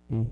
E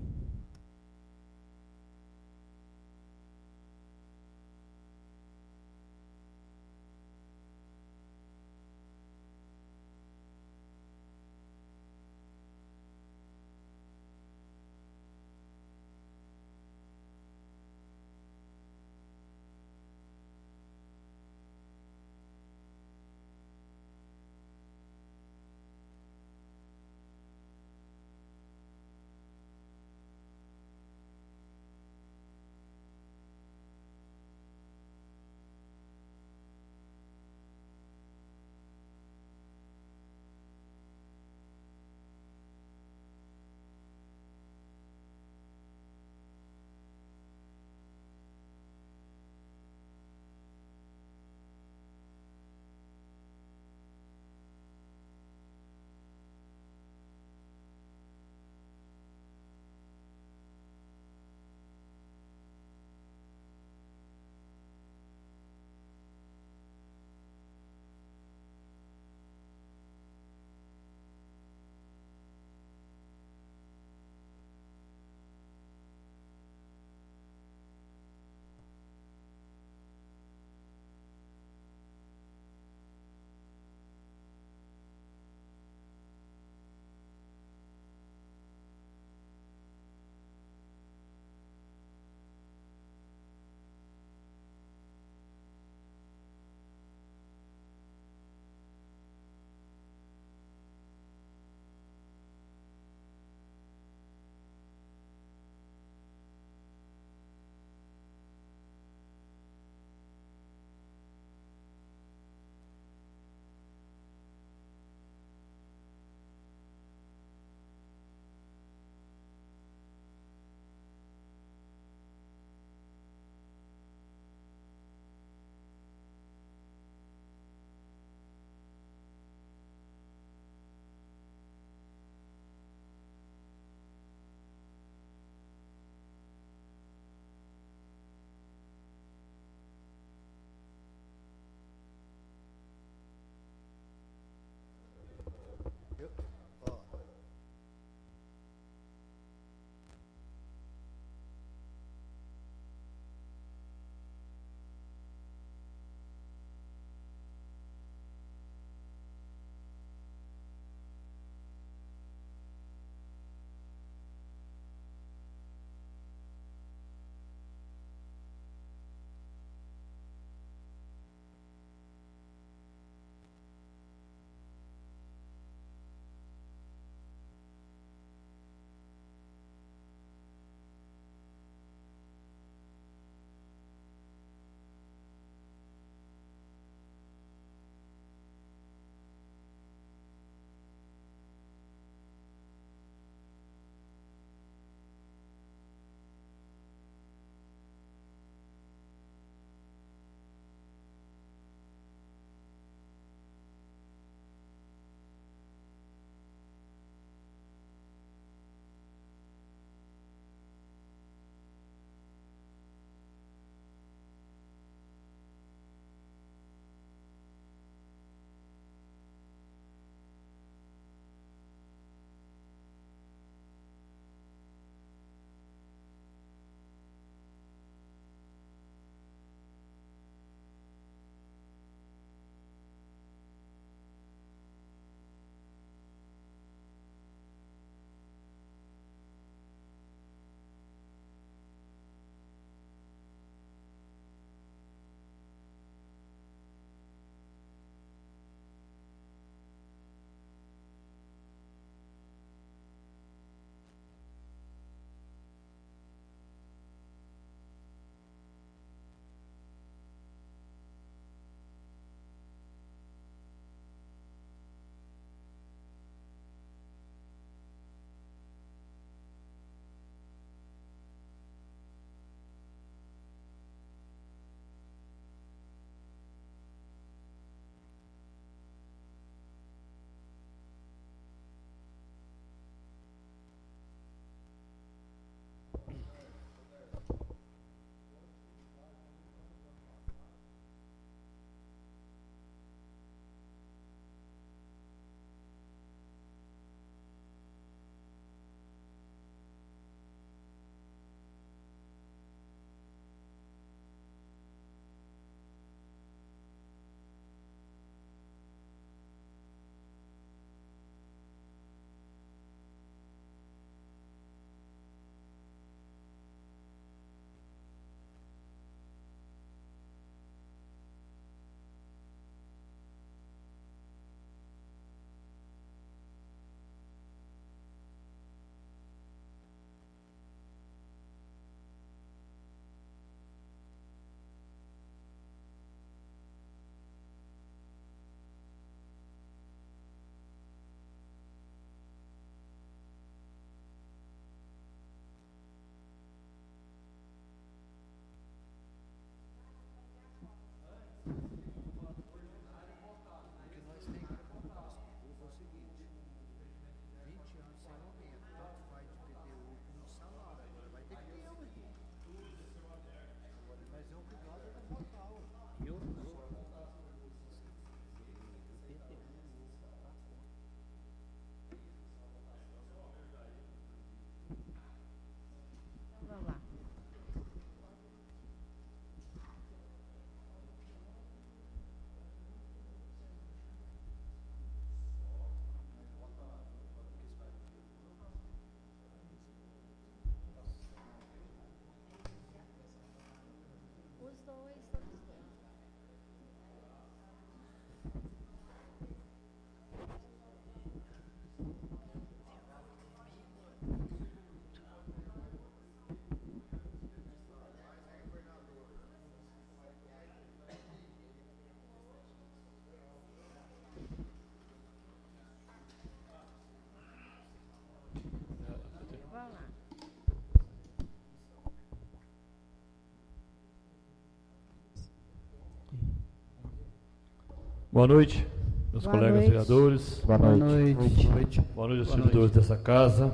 Boa noite, meus Boa colegas noite. vereadores. Boa noite. Boa noite aos servidores dessa casa.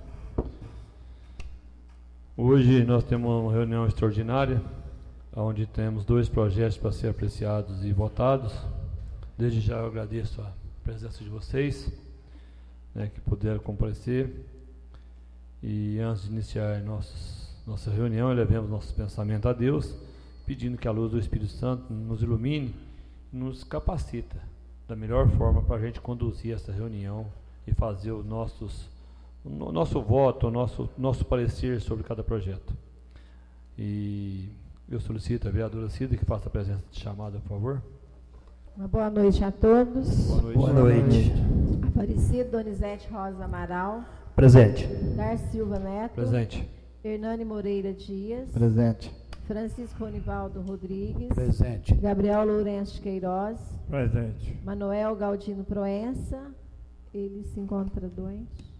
Hoje nós temos uma reunião extraordinária, onde temos 2 projetos para ser apreciados e votados. Desde já eu agradeço a presença de vocês, que puderam comparecer. E antes de iniciar nossa reunião, elevemos nosso pensamento a Deus, pedindo que a luz do Espírito Santo nos ilumine e nos capacita da melhor forma para a gente conduzir essa reunião e fazer o nosso voto, o nosso parecer sobre cada projeto. E eu solicito a vereadora Cida que faça a presença de chamada, por favor. Uma boa noite a todos. Boa noite. Aparecido Donizete Rosa Amaral. Presente. Dar Silva Neto. Presente. Hernani Moreira Dias. Presente. Francisco Ronivaldo Rodrigues. Presente. Gabriel Lourenço de Queiroz. Presente. Manuel Galdino Proença. Ele se encontra doente.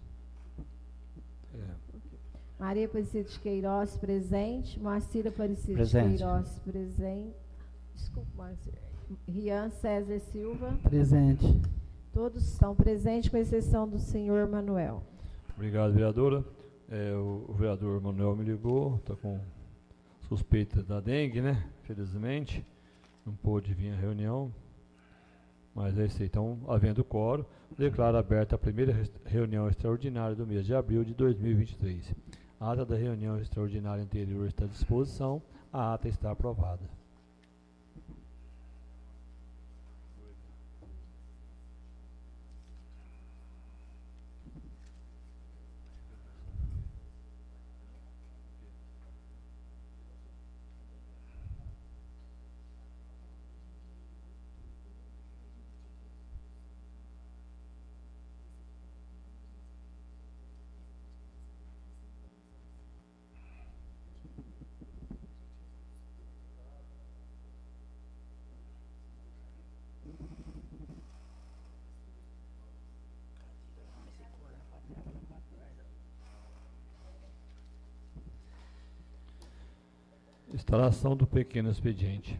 Maria Aparecida de Queiroz, presente. Moacir Aparecida Presente. de Queiroz, presente. Desculpa, Moacir. Rian César Silva. Presente. Todos estão presentes, com exceção do senhor Manuel. Obrigado, vereadora. O vereador Manuel me ligou, está com suspeita da dengue, Felizmente, não pôde vir à reunião, mas é isso aí. Então, havendo quórum, declaro aberta a primeira reunião extraordinária do mês de abril de 2023. A ata da reunião extraordinária anterior está à disposição, a ata está aprovada. Instalação do pequeno expediente.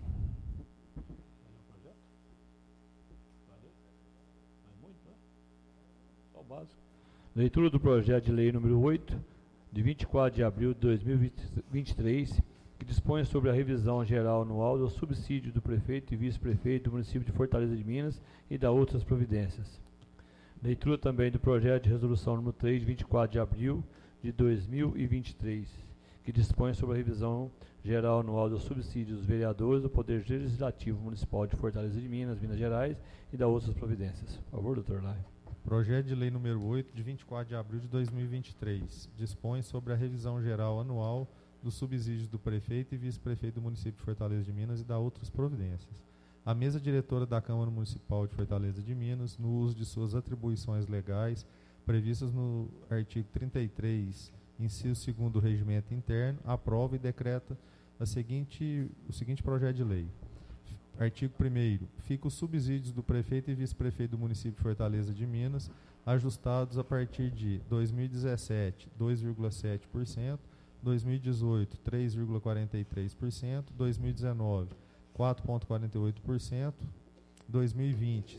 Leitura do projeto de lei número 8, de 24 de abril de 2023, que dispõe sobre a revisão geral anual do subsídio do prefeito e vice-prefeito do município de Fortaleza de Minas e da outras providências. Leitura também do projeto de resolução número 3, de 24 de abril de 2023, que dispõe sobre a revisão geral anual dos subsídios dos vereadores do Poder Legislativo Municipal de Fortaleza de Minas, Minas Gerais e da outras providências. Por favor, doutor Lai. Projeto de lei número 8, de 24 de abril de 2023, dispõe sobre a revisão geral anual dos subsídios do prefeito e vice-prefeito do município de Fortaleza de Minas e da outras providências. A mesa diretora da Câmara Municipal de Fortaleza de Minas, no uso de suas atribuições legais previstas no artigo 33, inciso 2º do Regimento Interno, aprova e decreta o seguinte projeto de lei. Artigo 1º. Fica os subsídios do prefeito e vice-prefeito do município de Fortaleza de Minas ajustados a partir de 2017, 2,7%, 2018, 3,43%, 2019, 4,48%, 2020,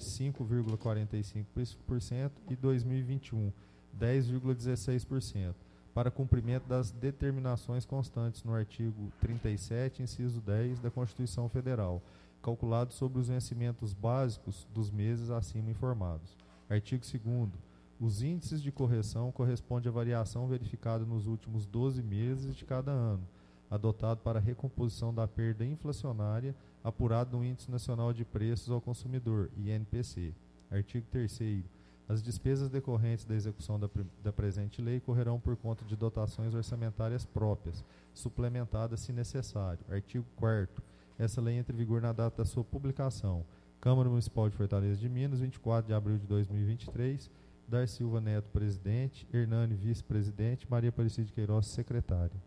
5,45% e 2021, 10,16%, para cumprimento das determinações constantes no artigo 37, inciso 10 da Constituição Federal, calculado sobre os vencimentos básicos dos meses acima informados. Artigo 2º. Os índices de correção correspondem à variação verificada nos últimos 12 meses de cada ano, adotado para a recomposição da perda inflacionária apurado no Índice Nacional de Preços ao Consumidor, INPC. Artigo 3º. As despesas decorrentes da execução da presente lei correrão por conta de dotações orçamentárias próprias, suplementadas se necessário. Artigo 4º. Essa lei entra em vigor na data da sua publicação. Câmara Municipal de Fortaleza de Minas, 24 de abril de 2023. Dar Silva Neto, presidente. Hernani, vice-presidente. Maria Aparecida de Queiroz, secretária.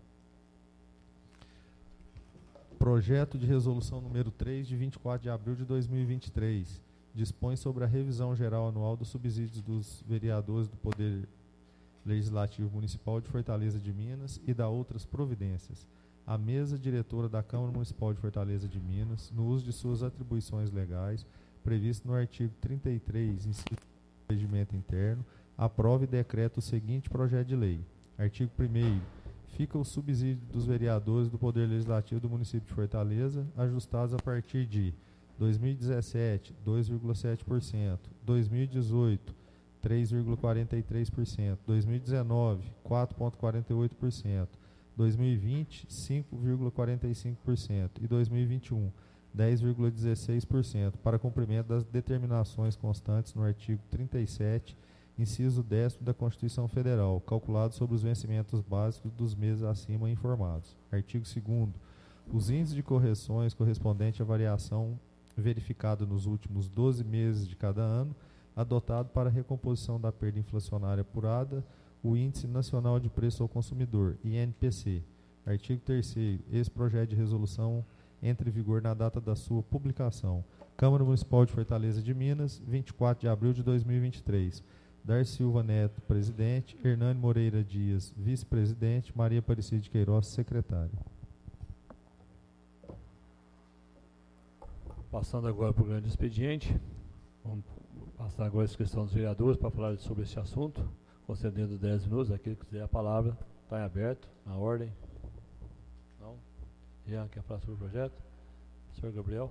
Projeto de resolução número 3, de 24 de abril de 2023. Dispõe sobre a revisão geral anual dos subsídios dos vereadores do Poder Legislativo Municipal de Fortaleza de Minas e da outras providências. A mesa diretora da Câmara Municipal de Fortaleza de Minas, no uso de suas atribuições legais previsto no artigo 33, inciso do Regimento Interno, aprove e decreta o seguinte projeto de lei. Artigo 1º. Fica o subsídio dos vereadores do Poder Legislativo do município de Fortaleza, ajustados a partir de 2017, 2,7%, 2018, 3,43%, 2019, 4,48%, 2020, 5,45% e 2021, 10,16%, para cumprimento das determinações constantes no artigo 37, inciso 10º da Constituição Federal, calculado sobre os vencimentos básicos dos meses acima informados. Artigo 2º. Os índices de correções correspondentes à variação verificada nos últimos 12 meses de cada ano, adotado para a recomposição da perda inflacionária apurada, o Índice Nacional de Preço ao Consumidor, INPC. Artigo 3º. Esse projeto de resolução entra em vigor na data da sua publicação. Câmara Municipal de Fortaleza de Minas, 24 de abril de 2023. Darcy Silva Neto, presidente. Hernani Moreira Dias, vice-presidente. Maria Aparecida de Queiroz, secretária. Passando agora para o grande expediente, vamos passar agora a inscrição dos vereadores para falar sobre esse assunto, concedendo 10 minutos. Aquele que quiser a palavra, está em aberto, na ordem. Não? Jean, quer falar sobre o projeto? Senhor Gabriel?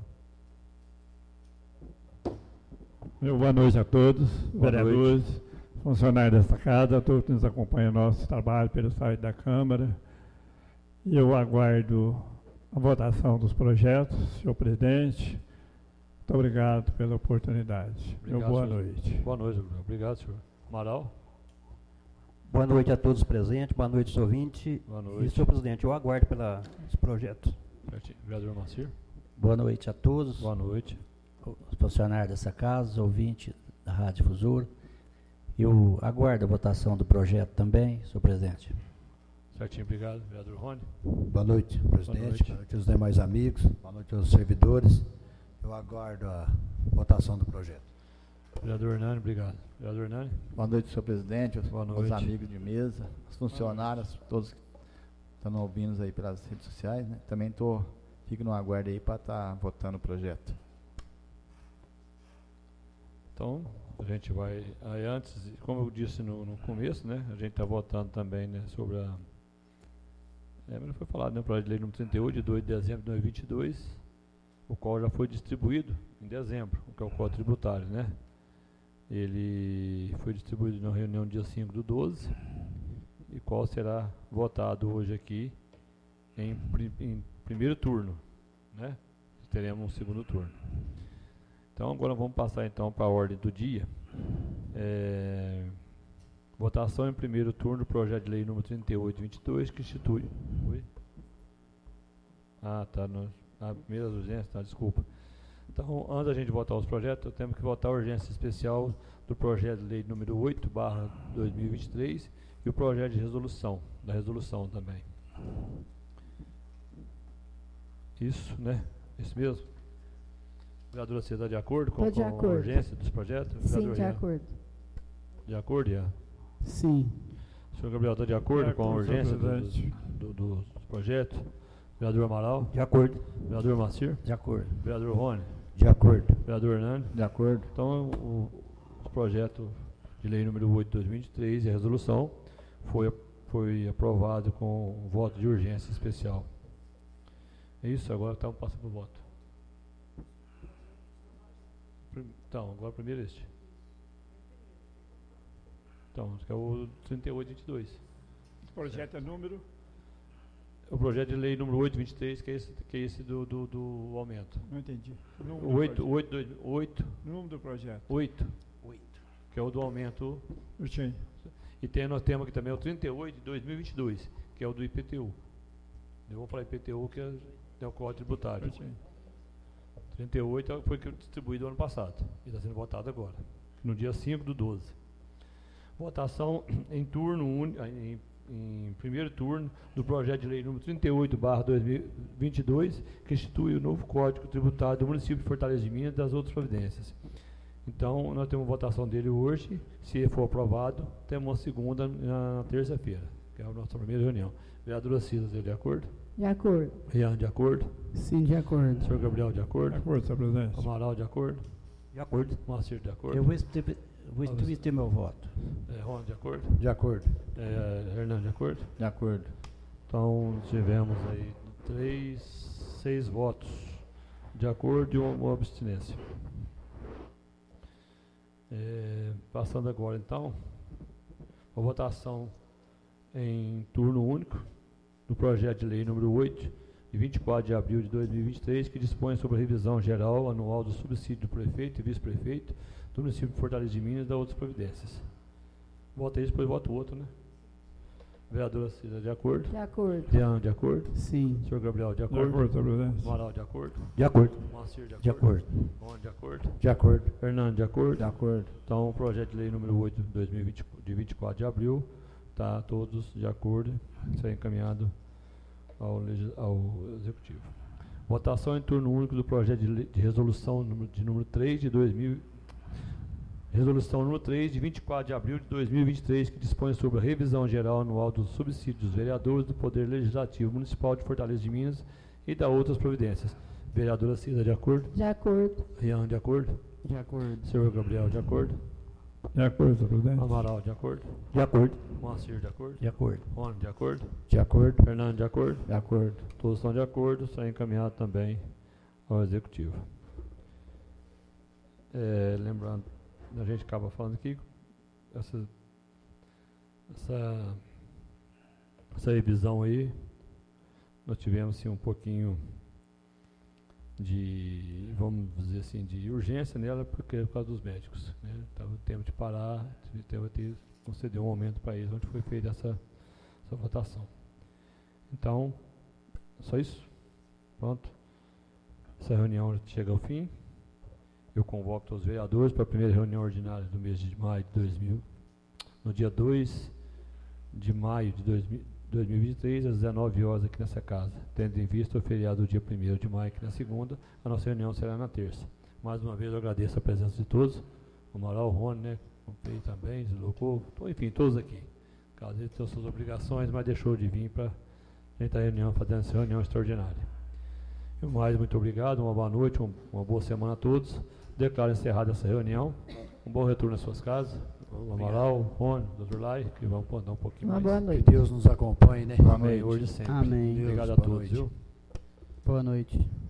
Boa noite a todos, Boa vereadores, noite. funcionários desta casa, todos que nos acompanham no nosso trabalho pelo site da Câmara. E eu aguardo a votação dos projetos, senhor presidente. Muito obrigado pela oportunidade. Obrigado, Boa senhor. noite. Boa noite, Gabriel. Obrigado, senhor. Amaral? Boa noite a todos presentes, boa noite, senhor ouvinte. Boa noite. E, senhor presidente, eu aguardo pelos projetos. Certinho. Vereador Macir? Boa noite a todos. Boa noite. Os funcionários dessa casa, os ouvintes da Rádio Difusora. Eu aguardo a votação do projeto também, senhor presidente. Certinho, obrigado. Vereador Rony? Boa noite, presidente. Boa noite. Boa noite aos demais amigos. Boa noite aos servidores. Eu aguardo a votação do projeto. Vereador Hernani, obrigado. Vereador Hernani? Boa noite, senhor presidente, Boa aos noite. amigos de mesa, os funcionários, todos que estão ouvindo aí pelas redes sociais, né? Também fico no aguardo aí para estar votando o projeto. Então, a gente vai, aí antes, como eu disse no começo, né, a gente está votando também, né, sobre a, mas não foi falado, né, o projeto de lei número 38, de 2 de dezembro de 2022, o qual já foi distribuído em dezembro, que é o Código Tributário, né. Ele foi distribuído na reunião dia 5/12, e qual será votado hoje aqui em primeiro turno, né, teremos um segundo turno. Então, agora vamos passar então para a ordem do dia. Votação em primeiro turno do projeto de lei número 38/22, que institui... Oi? Tá. Primeiras urgências, tá, desculpa. Então, antes da gente votar os projetos, temos que votar a urgência especial do projeto de lei número 8/2023 e o projeto de resolução, da resolução também. Isso, né? Isso mesmo? Vereadora, você está de acordo com a urgência dos projetos? Sim, de acordo. De acordo, Ian? Sim. O senhor Gabriel está de acordo com a urgência dos projetos? Vereador Amaral? De acordo. Vereador Macir? De acordo. Vereador Rony? De acordo. Vereador Hernani? De acordo? Então, o projeto de lei número 8/2023 e a resolução foi aprovado com um voto de urgência especial. É isso, agora estamos passando para o voto. Então, agora primeiro este. Então, que é o 38/22. O projeto é número? O projeto de lei número 8/23, que é esse do aumento. Não entendi. O 8. Número do projeto. 8. Que é o do aumento. Sim. E nós temos aqui também o 38/2022, que é o do IPTU. Eu vou falar IPTU, que é o Código Tributário. Sim. 38 foi que distribuído ano passado e está sendo votado agora, no dia 5/12. Votação em turno em primeiro turno do projeto de lei número 38/2022, que institui o novo Código Tributário do município de Fortaleza de Minas e das outras providências. Então, nós temos votação dele hoje. Se ele for aprovado, temos uma segunda na terça-feira, que é a nossa primeira reunião. Vereadora Silas, de acordo? De acordo. Rian, de acordo? Sim, de acordo. Senhor Gabriel, de acordo? De acordo, senhor presidente. Amaral, de acordo? De acordo. Moacir, de acordo? Eu vou submeter meu voto. Ron, de acordo? De acordo. Hernando, de acordo? De acordo. Então, tivemos aí 6 votos de acordo e uma abstinência. Passando agora, então, a votação em turno único do projeto de lei número 8, de 24 de abril de 2023, que dispõe sobre a revisão geral anual do subsídio do prefeito e vice-prefeito do município de Fortaleza de Minas e das outras providências. Vota esse, depois vota o outro, né? Vereadora Cida, de acordo? De acordo. Jean, de acordo? Sim. Senhor Gabriel, de De acordo? acordo, Sr. Presidente. Moral, de acordo? De acordo. Moacir, de acordo? De acordo. Ron, de acordo? De acordo. Fernando, de acordo? De acordo. Então, o projeto de lei número 8 de 2020, de 24 de abril, está todos de acordo, será encaminhado ao Executivo. Votação em turno único do projeto de resolução de número 3 de 2000, resolução número 3 de 24 de abril de 2023, que dispõe sobre a revisão geral anual dos subsídios dos vereadores do Poder Legislativo Municipal de Fortaleza de Minas e da outras providências. Vereadora Cida, de acordo? De acordo. Rian, de acordo? De acordo. Senhor Gabriel, de acordo? De acordo, Sr. Presidente. Amaral, de acordo? De acordo. Moacir, de acordo? De acordo. Ron, de acordo? De acordo. Fernando, de acordo? De acordo. Todos estão de acordo, será encaminhado também ao Executivo. Lembrando, a gente acaba falando aqui, essa revisão aí, nós tivemos assim, um pouquinho de, vamos dizer assim, de urgência nela, porque por causa dos médicos. Estava o tempo de parar, teve que conceder um momento para eles, onde foi feita essa votação. Então, só isso. Pronto. Essa reunião chega ao fim. Eu convoco todos os vereadores para a primeira reunião ordinária do mês de maio de 2000, no dia 2 de maio de 2023, às 19 horas aqui nessa casa, tendo em vista o feriado do dia 1º de maio aqui na segunda. A nossa reunião será na terça. Mais uma vez eu agradeço a presença de todos, o Moral, o Rony, né, comprei também, deslocou, enfim, todos aqui. Caso ele tenha suas obrigações, mas deixou de vir para a gente estar fazendo essa reunião extraordinária. E mais, muito obrigado, uma boa noite, uma boa semana a todos. Declaro encerrada essa reunião. Um bom retorno às suas casas. O Amaral, o Rony, o Dr. Lai, que vão dar um pouquinho Uma mais. boa noite. Que Deus nos acompanhe, né? Amém. Hoje e sempre. Amém. Obrigado a Boa todos, noite. viu? Boa noite.